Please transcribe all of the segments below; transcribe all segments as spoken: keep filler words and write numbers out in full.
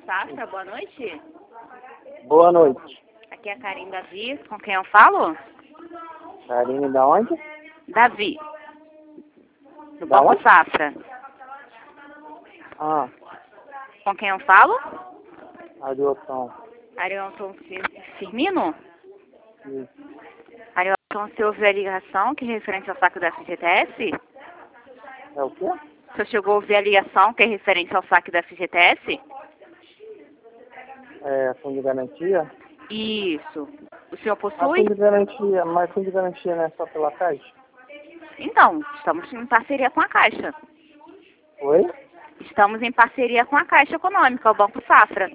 Safra, boa noite. Boa noite. Aqui é a Karine Davi, com quem eu falo? Karine da onde? Davi. Do Da Banco onde? Safra. Ah, Com quem eu falo? Ariotão. Arielton Firmino? Isso. Arielton, você ouviu a ligação que é referente ao saque da F G T S? É o quê? Você chegou a ouvir a ligação que é referente ao saque da F G T S? É fundo de garantia? Isso. O senhor Mas possui? fundo de garantia, mas fundo de garantia não é só pela Caixa? Então, estamos em parceria com a Caixa. Oi? Estamos em parceria com a Caixa Econômica, o Banco Safra.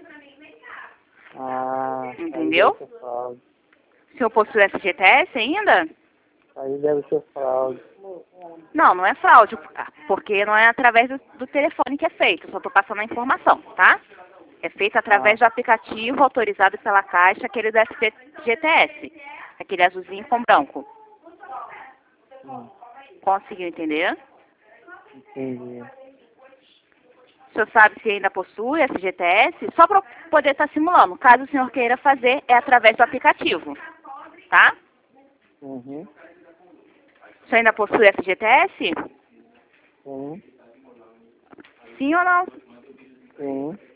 Ah, Entendeu? aí deve ser fraude. O senhor possui F G T S ainda? Aí deve ser fraude. Não, não é fraude, porque não é através do, do telefone que é feito, só estou passando a informação, tá? É feito através Ah. do aplicativo autorizado pela Caixa, aquele do F G T S, aquele azulzinho com branco. Hum, Conseguiu entender? entendi. O senhor sabe se ainda possui F G T S? Só para poder estar simulando. Caso o senhor queira fazer, é através do aplicativo, tá? Uhum. O senhor ainda possui F G T S? Sim. Sim ou não? Sim.